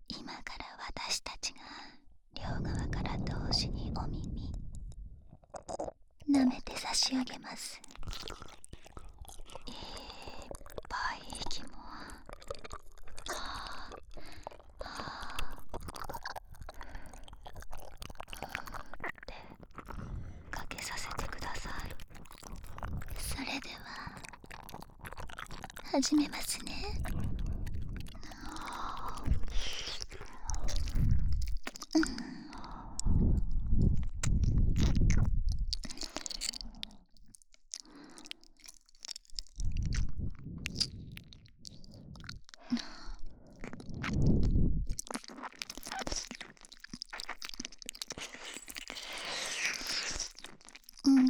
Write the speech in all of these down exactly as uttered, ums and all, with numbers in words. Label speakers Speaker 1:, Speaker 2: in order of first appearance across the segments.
Speaker 1: 今から私たちが両側から同時にお耳舐めて差し上げます。いっぱい息もはあはあってかけさせてください。それでは始めますね。うん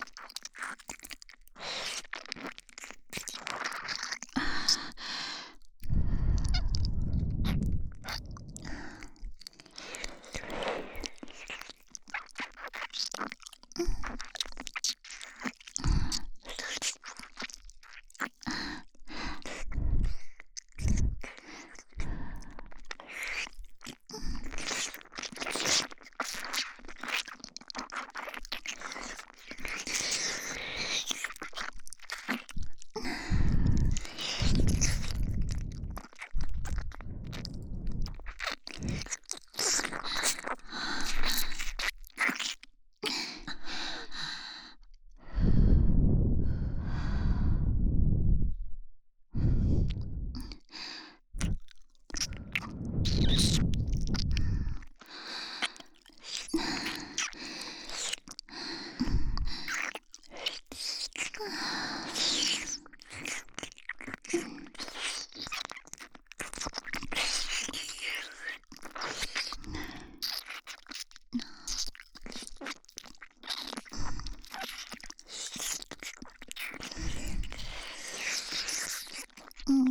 Speaker 1: うん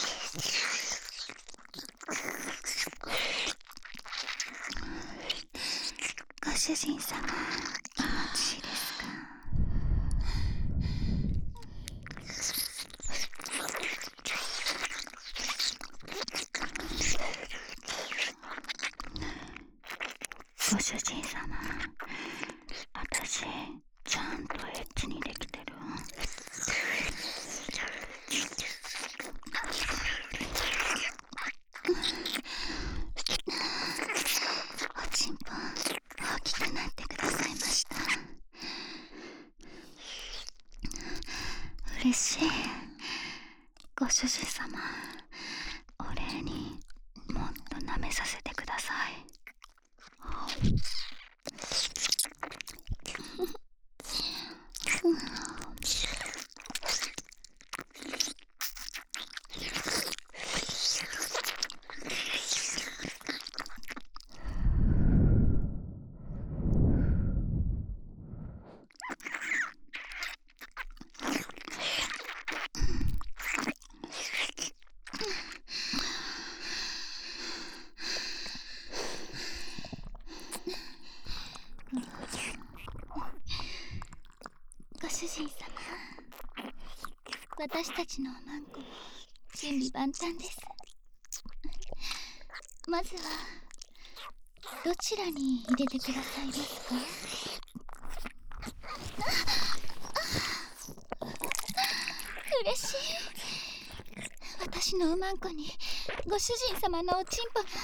Speaker 1: ご主人様、気持ちいいですか？ご主人様、私ちゃんとエッチにできてる？おちんぽ大きくなってくださいました。嬉しい。ご主人様、お礼にもっと舐めさせてください。ご主人様、私たちのおまんこは準備万端です。まずはどちらに入れてくださいますか？嬉しい。私のおまんこにご主人様のおちんぽが来る。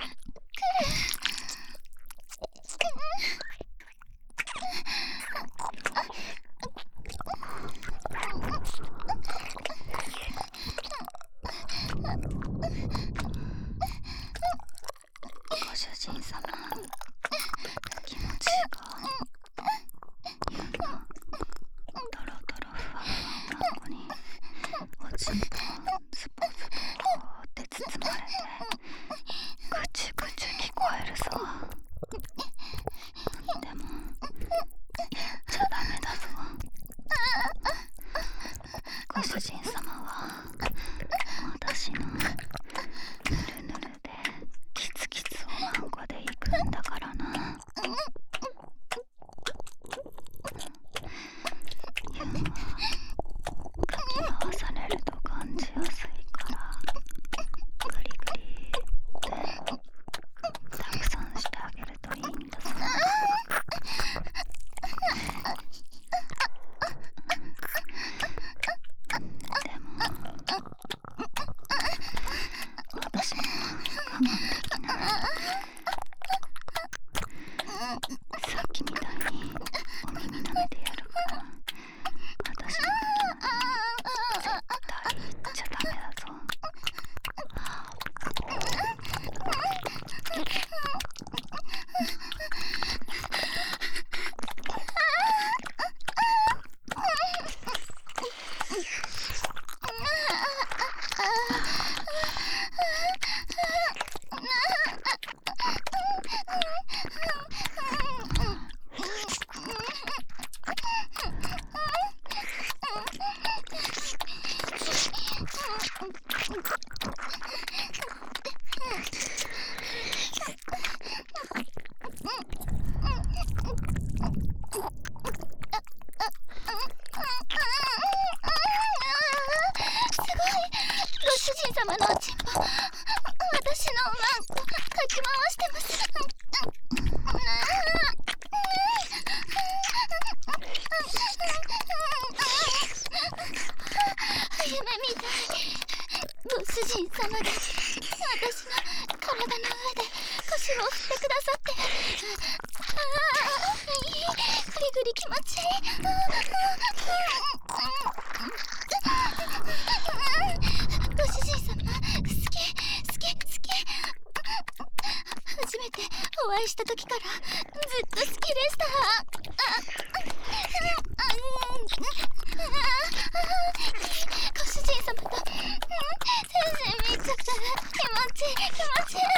Speaker 1: ご主人様、気持ちが今ドロドロふわふわおまんこにおちんぽスポスポって包まれてぐちゅぐちゅ聞こえるぞ。でも言っちゃダメだぞ。ご主人様は私のぬるぬるでキツキツおまんこで行くんだからな。ユンはかき回されると感じやすいからグリグリ
Speaker 2: 体の上で腰を振ってくださって、ああ、いい、グリグリ気持ちいい。ご主人様、好き好き好き。初めてお会いした時からずっと好きでした。ご主人様と全身密着気持ちいい気持ちいい。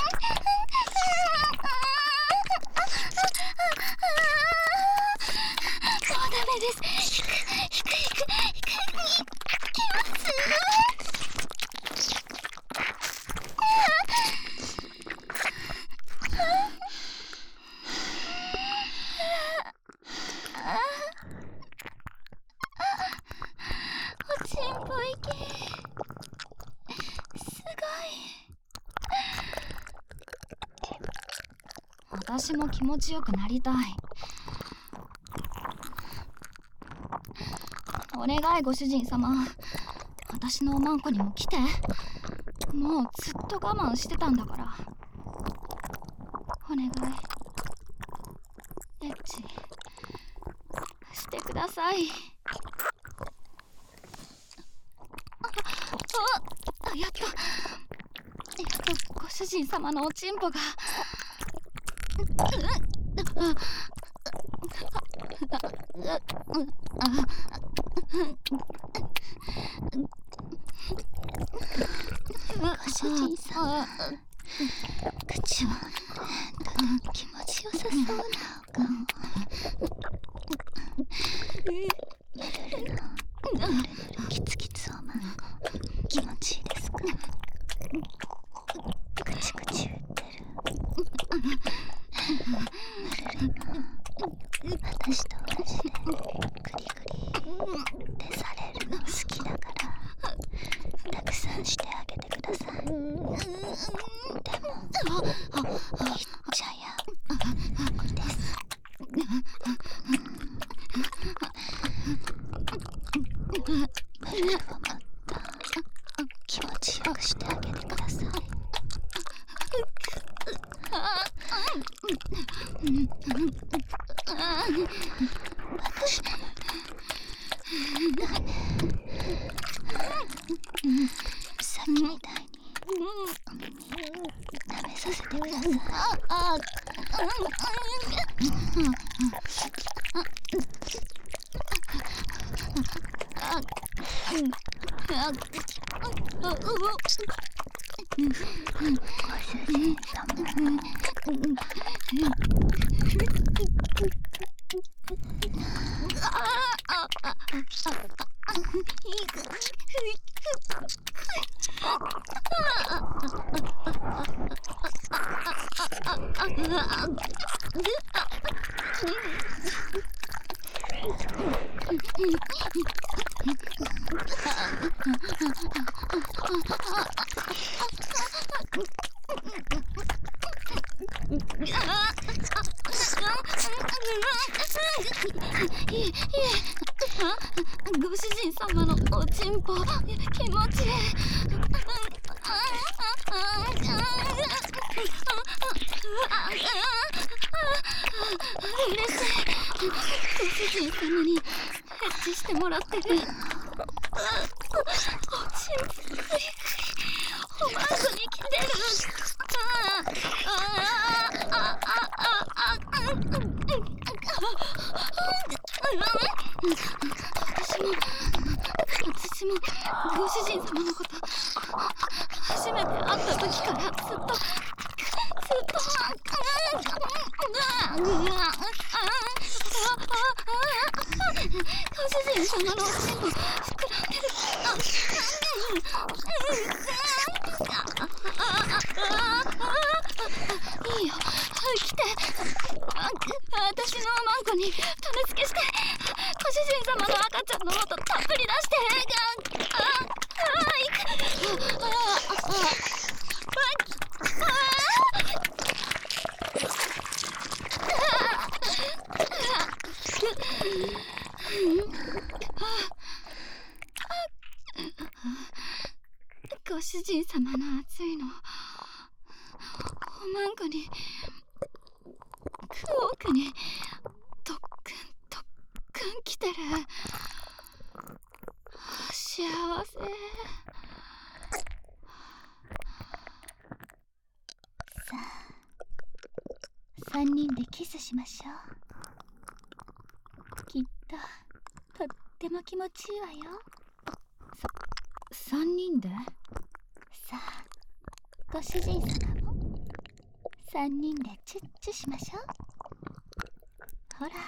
Speaker 2: もうダメです。引く引く引く引く引きます。おちんぽいけ、すごい。
Speaker 1: 私も気持ちよくなりたい。お願いご主人様、私のおまんこにも来て。もうずっと我慢してたんだから。お願い、エッチしてください。あ、やっとやっとご主人様のおちんぽが。
Speaker 2: ご主人様、口は気持ちよさそうなお顔。ゆるるのゆるるキツキツおまんこ気持ちいいですか？クチクチ言ってる。ゆるるも私と同じでグリグリってされるの好きだからたくさんしてあげてください。でもいっちゃやです。ブルーをもっと気持ちよくしてあげてください。私のさっきみたいに舐めさせてください。ああご主人様のおちんぽ気持ちいい。嬉しい。ご主人様にエッチしてもらってる。おちんぽグリグリおまんこに来てる。私も私もご主人様のこと初めて会った時からずっとずっとご主人様のおちんぽ膨らんでる。いいよ、来て。私のおまんこに種付けして、ご主人様の赤ちゃんの元たっぷり出して。あああいく。あああご主人様の熱いマンコにクオークに特訓特訓来てる。幸せ。
Speaker 1: さあ、三人でキスしましょう。きっととっても気持ちいいわよ。
Speaker 2: さ三人で？
Speaker 1: さあ、ご主人様も三人でチュッチュしましょう。ほら。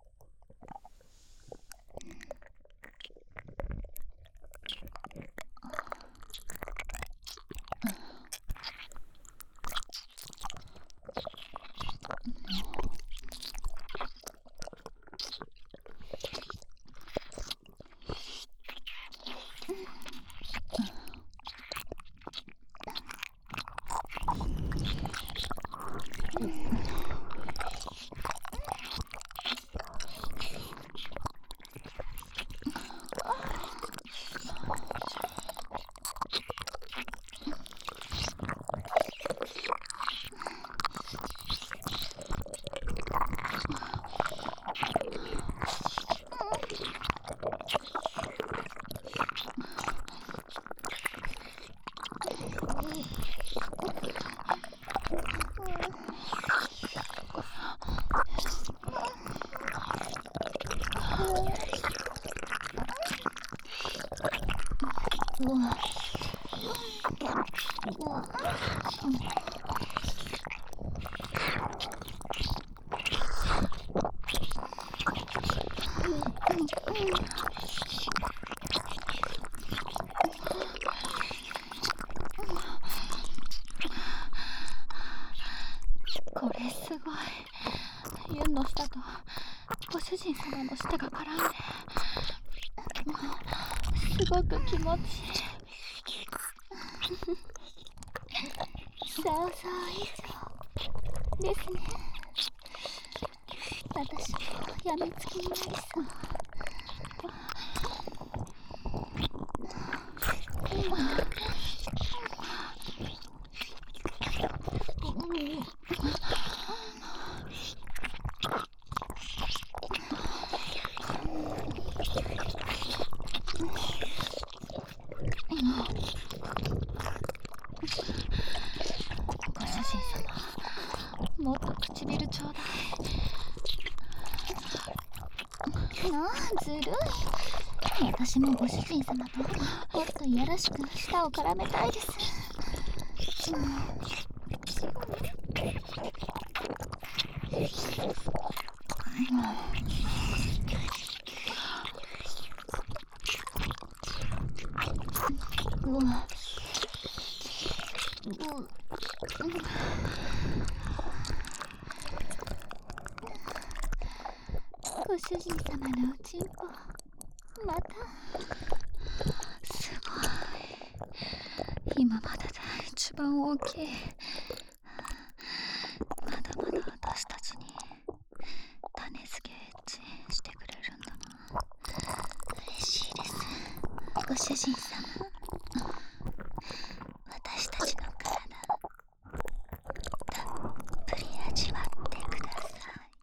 Speaker 1: これすごい。ユンの舌とご主人様の舌が絡んですごく気持ちいい。想像以上ですね。私もやみつきになりそう。ご主人様、もっと唇ちょうだい。なあ、ずるい。私もご主人様ともっといやらしく舌を絡めたいです。うん、うわ、ご主人様のおちんぽ、またすごい。今までで一番大きい。まだまだ私たちに種付けエッチしてくれるんだな。嬉しいです、ご主人様。私たちの体たっぷり味わってくださ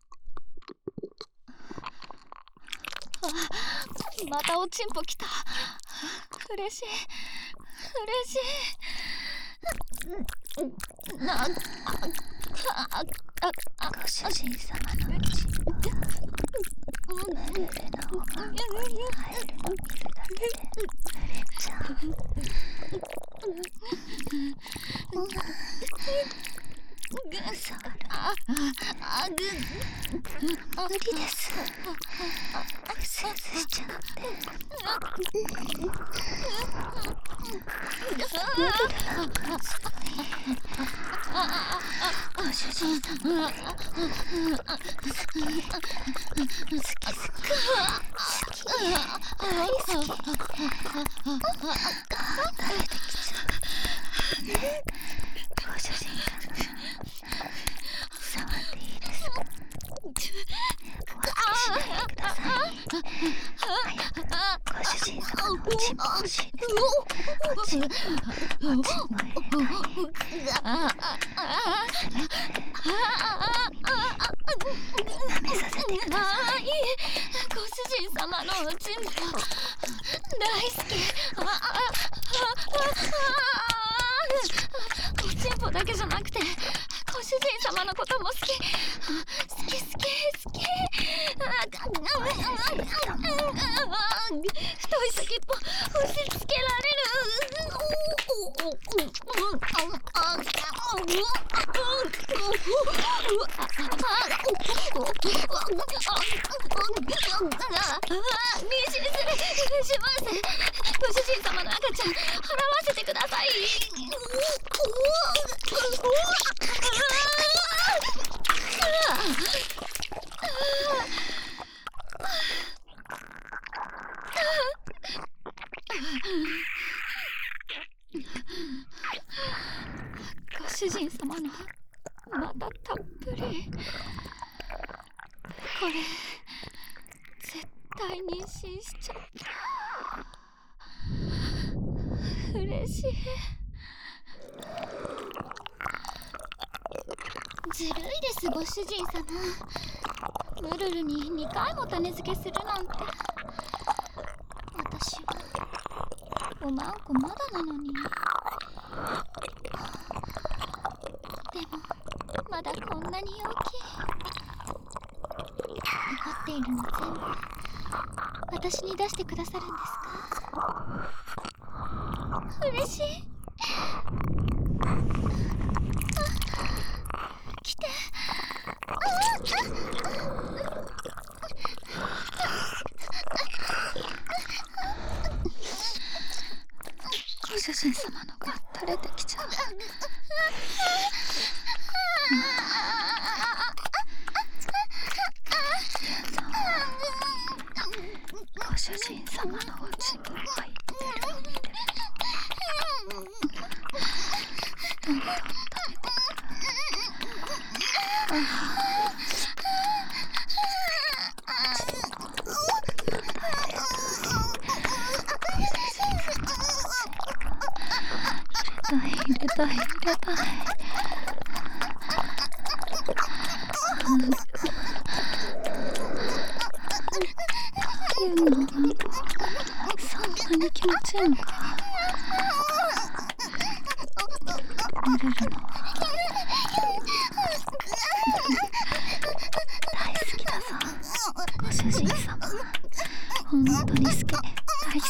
Speaker 1: い。あ、またおちんぽきた。嬉しい嬉しい。な、あ、あ、あ、ご主人様のうちには腕のおまんこに入るの見るだけで濡れちゃう。触るの無理です。うすうすしちゃってご主人様、好き好き好き大好き。食べてきちゃう。ご主人様、触っていいですか？お預けしないでください。早くご主人様のおちんぽ欲しいです。おちんぽ、おちんぽ入れたい。 舐めさせてください。
Speaker 2: ああ、いいえ、ご主人様のおちんぽ大好き。あああああおちんぽだけじゃなくてご主人様のことも好き。好き好き好き。太い先っぽ押し付けられる。妊娠するします。ご主人様の赤ちゃん払わせてください。ご主人様のまたたっぷり。これ絶対妊娠しちゃった。嬉しい。ずるいですご主人様。ムルルににかいも種付けするなんて。私はおまんこまだなのに。でもまだこんなに大きい。残っているの全部私に出してくださるんですか？嬉しい。来て。
Speaker 1: ご主人様のが垂れてきちゃう。ご主人様のおちんぽが入ってるの見てるとどんどん食べてくる。入れたい入れたい。どういうの？そんなに気持ちいいのか。ルルルの大好きだぞ。ご主人様本当に好き。大好き好き好き。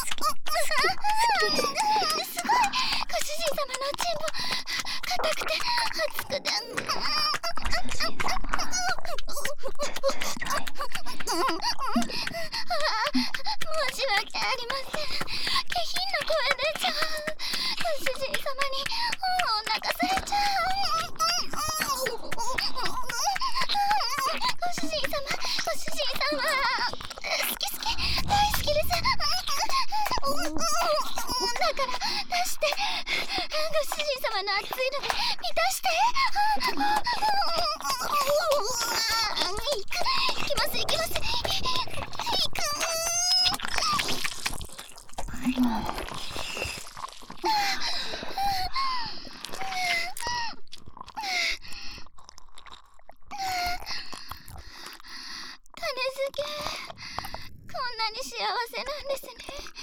Speaker 2: すごい。ご主人様のおちんぽ硬くて熱くて。
Speaker 1: ご主人様絶対
Speaker 2: 申し訳ありません。下品な声出ちゃう。ご主人様にお腹されちゃう。ご主人様ご主人様好き好き大好きです。だから出して。ご主人様の熱いので満たして。行く行きます行きます。行く。種付けこんなに幸せなんですね。